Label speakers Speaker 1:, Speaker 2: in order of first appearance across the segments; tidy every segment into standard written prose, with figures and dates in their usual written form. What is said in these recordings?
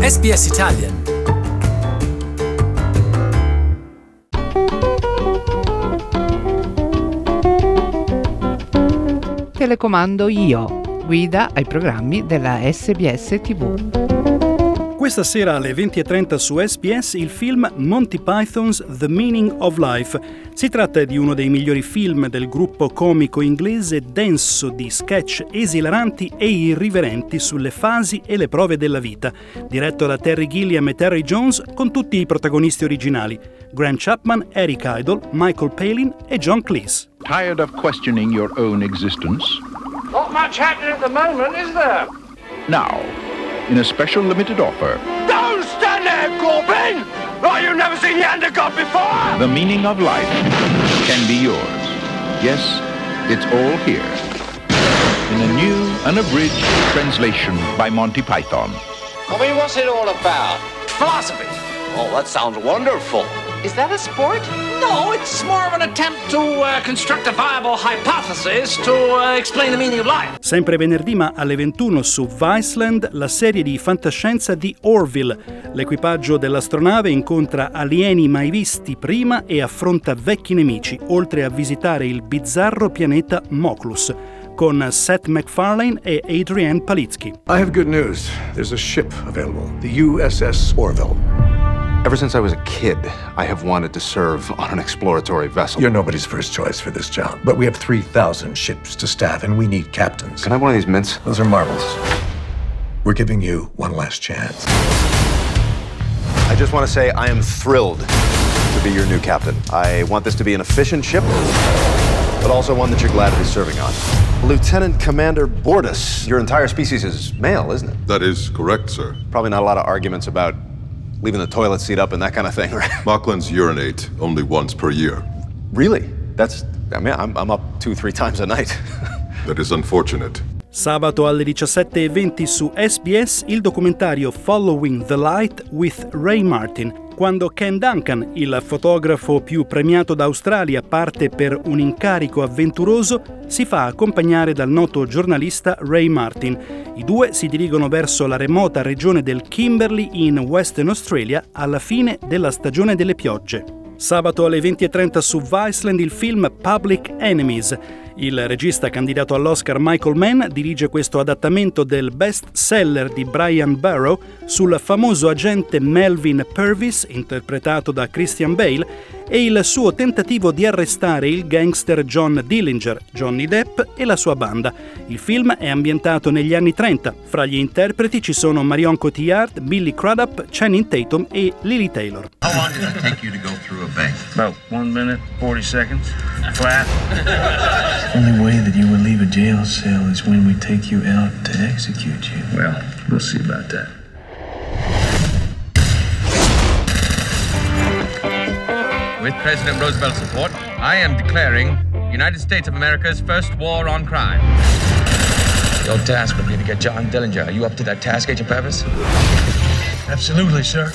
Speaker 1: SBS Italian.
Speaker 2: Telecomando io, guida ai programmi della SBS TV.
Speaker 3: Questa sera alle 20:30 su SBS il film Monty Python's The Meaning of Life. Si tratta di uno dei migliori film del gruppo comico inglese, denso di sketch esilaranti e irriverenti sulle fasi e le prove della vita, diretto da Terry Gilliam e Terry Jones con tutti i protagonisti originali: Grant Chapman, Eric Idle, Michael Palin e John Cleese.
Speaker 4: Tired of questioning your own existence?
Speaker 5: Not much happening at the moment, is there?
Speaker 4: Now, in a special limited offer,
Speaker 5: Don't stand there, Corbin! Like you've never seen the undercut before!
Speaker 4: the meaning of life can be yours. Yes, it's all here. In a new, unabridged translation by Monty Python.
Speaker 6: I mean, what's it all about?
Speaker 5: Philosophy.
Speaker 6: Oh, that sounds wonderful.
Speaker 7: Is that a sport?
Speaker 5: No, it's more of an attempt to construct a viable hypothesis to explain the meaning of life.
Speaker 3: Sempre venerdì, ma alle 21 su Viceland, la serie di fantascienza di Orville. L'equipaggio dell'astronave incontra alieni mai visti prima e affronta vecchi nemici, oltre a visitare il bizzarro pianeta Moclus, con Seth MacFarlane e Adrienne Palitsky.
Speaker 8: I have good news. There's a ship available, the USS Orville.
Speaker 9: Ever since I was a kid, I have wanted to serve on an exploratory vessel.
Speaker 8: You're nobody's first choice for this job, but we have 3,000 ships to staff, and we need captains.
Speaker 9: Can I have one of these mints?
Speaker 8: Those are marbles. We're giving you one last chance.
Speaker 9: I just want to say I am thrilled to be your new captain. I want this to be an efficient ship, but also one that you're glad to be serving on. Lieutenant Commander Bordus, your entire species is male, isn't it?
Speaker 10: That is correct, sir.
Speaker 9: Probably not a lot of arguments about leaving the toilet seat up and that kind of thing, right?
Speaker 10: Mocklins urinate only once per year.
Speaker 9: Really? I'm up 2-3 times a night.
Speaker 10: That is unfortunate.
Speaker 3: Sabato alle 17:20 su SBS il documentario Following the Light with Ray Martin, quando Ken Duncan, il fotografo più premiato d'Australia, parte per un incarico avventuroso, si fa accompagnare dal noto giornalista Ray Martin. I due si dirigono verso la remota regione del Kimberley in Western Australia alla fine della stagione delle piogge. Sabato alle 20:30 su Viceland il film Public Enemies. Il regista candidato all'Oscar Michael Mann dirige questo adattamento del best seller di Brian Barrow sul famoso agente Melvin Purvis, interpretato da Christian Bale, e il suo tentativo di arrestare il gangster John Dillinger, Johnny Depp e la sua banda. Il film è ambientato negli anni 30. Fra gli interpreti ci sono Marion Cotillard, Billy Crudup, Channing Tatum e Lily Taylor.
Speaker 11: How long did it take you to go through a bank?
Speaker 12: About 1 minute, 40 seconds. Flat. The only way that you would leave a jail cell is when we take you out to execute you.
Speaker 11: Well, we'll see about that.
Speaker 13: With President Roosevelt's support, I am declaring United States of America's first war on crime.
Speaker 14: Your task would be to get John Dillinger. Are you up to that task, Agent Purvis?
Speaker 12: Absolutely, sir.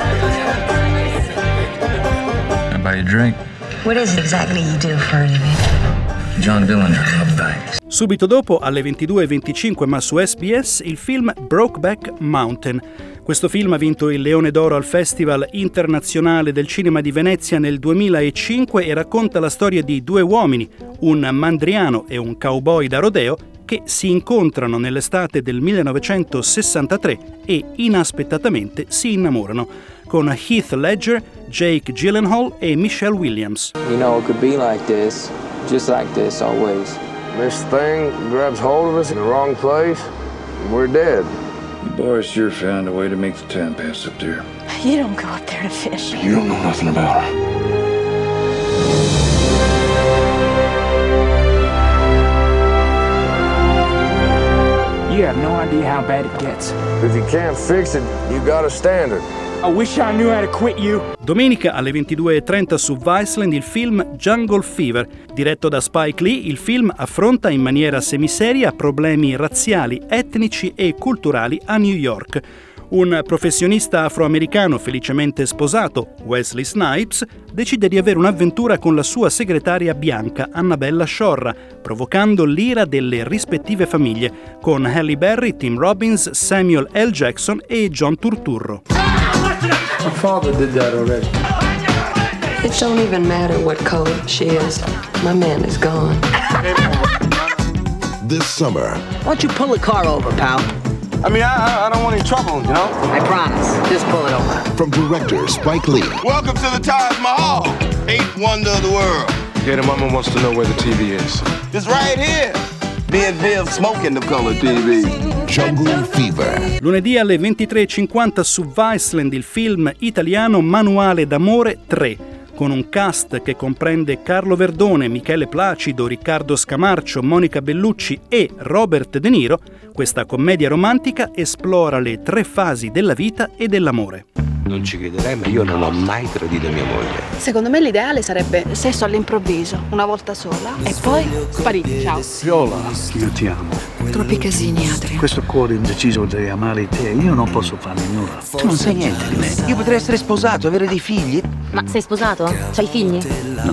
Speaker 14: How about your drink?
Speaker 15: What is it exactly you do for a living?
Speaker 14: John Dillinger of banks.
Speaker 3: Subito dopo, alle 22:25, ma su SBS, il film Brokeback Mountain. Questo film ha vinto il Leone d'Oro al Festival Internazionale del Cinema di Venezia nel 2005 e racconta la storia di due uomini, un mandriano e un cowboy da rodeo, che si incontrano nell'estate del 1963 e inaspettatamente si innamorano, con Heath Ledger, Jake Gyllenhaal e Michelle Williams.
Speaker 16: You know, it could be like this, just like this always.
Speaker 17: This thing grabs hold of us in the wrong place, and we're dead.
Speaker 11: The boys sure found a way to make the time pass up there.
Speaker 15: You don't go up there to fish.
Speaker 11: You don't know nothing about her.
Speaker 18: You have no idea how bad it gets.
Speaker 17: If you can't fix it, you gotta stand it.
Speaker 18: I wish I knew how to quit you.
Speaker 3: Domenica alle 22:30 su Viceland il film Jungle Fever. Diretto da Spike Lee, il film affronta in maniera semiseria problemi razziali, etnici e culturali a New York. Un professionista afroamericano felicemente sposato, Wesley Snipes, decide di avere un'avventura con la sua segretaria bianca, Annabella Sciorra, provocando l'ira delle rispettive famiglie, con Halle Berry, Tim Robbins, Samuel L. Jackson e John Turturro.
Speaker 12: My father did that already.
Speaker 1: It don't even matter what color she is. My man is gone.
Speaker 7: This summer.
Speaker 19: Why don't you pull the car over, pal?
Speaker 17: I mean, I don't want any trouble, you know?
Speaker 19: I promise. Just pull it over.
Speaker 7: From director Spike Lee.
Speaker 20: Welcome to the Taj Mahal, eighth wonder of the world.
Speaker 17: Yeah, the mama wants to know where the TV is.
Speaker 20: It's right here. Me and Viv smoking the color TV.
Speaker 7: Jungle Fever.
Speaker 3: Lunedì alle 23:50 su Viceland il film italiano Manuale d'amore 3, con un cast che comprende Carlo Verdone, Michele Placido, Riccardo Scamarcio, Monica Bellucci e Robert De Niro. Questa commedia romantica esplora le 3 fasi della vita e dell'amore.
Speaker 21: Non ci crederai, ma io non ho mai tradito mia moglie.
Speaker 22: Secondo me l'ideale sarebbe sesso all'improvviso, una volta sola, e poi spariti, ciao.
Speaker 12: Viola, io ti amo.
Speaker 15: Troppi casini, Adrian.
Speaker 12: Questo cuore indeciso di amare te, io non posso farne nulla.
Speaker 21: Tu non sai niente di me. Io potrei essere sposato, avere dei figli.
Speaker 23: Ma sei sposato? C'hai figli?
Speaker 12: No.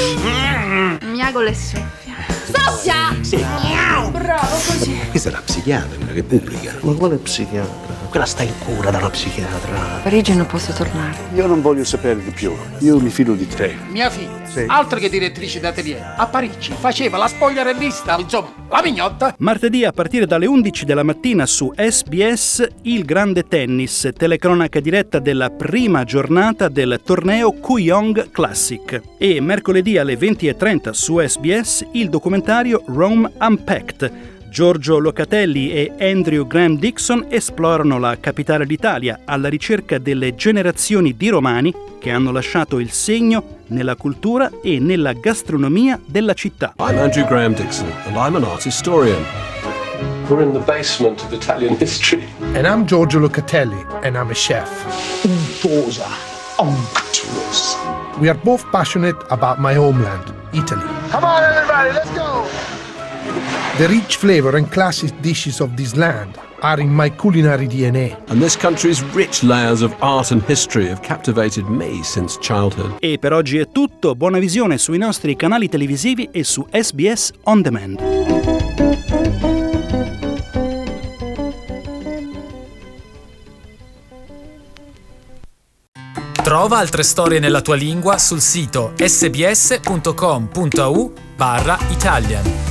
Speaker 22: Miago le soffia.
Speaker 23: Soffia!
Speaker 21: Sì.
Speaker 22: Bravo così.
Speaker 21: Questa è la psichiatra, quella che pubblica.
Speaker 12: Ma quale psichiatra?
Speaker 21: Quella sta in cura dalla psichiatra.
Speaker 15: A Parigi non posso tornare.
Speaker 12: Io non voglio sapere di più. Io mi fido di te.
Speaker 5: Mia figlia,
Speaker 12: sì,
Speaker 5: altro che direttrice d'atelier, a Parigi faceva la spogliarellista, insomma, la mignotta.
Speaker 3: Martedì a partire dalle 11 della mattina su SBS il grande tennis, telecronaca diretta della prima giornata del torneo Kooyong Classic. E mercoledì alle 20:30 su SBS il documentario Rome Unpacked. Giorgio Locatelli e Andrew Graham Dixon esplorano la capitale d'Italia alla ricerca delle generazioni di romani che hanno lasciato il segno nella cultura e nella gastronomia della città.
Speaker 24: I'm Andrew Graham Dixon and I'm an art historian.
Speaker 25: We're in the basement of Italian history.
Speaker 26: And I'm Giorgio Locatelli and I'm a chef.
Speaker 25: Untosa, unctuous.
Speaker 26: We are both passionate about my homeland, Italy.
Speaker 17: Come on, everybody, let's go!
Speaker 26: The rich flavor and classic dishes of this land are in my culinary DNA.
Speaker 24: And this country's rich layers of art and history have captivated me since childhood.
Speaker 3: E per oggi è tutto, buona visione sui nostri canali televisivi e su SBS On Demand.
Speaker 27: Trova altre storie nella tua lingua sul sito sbs.com.au/Italian.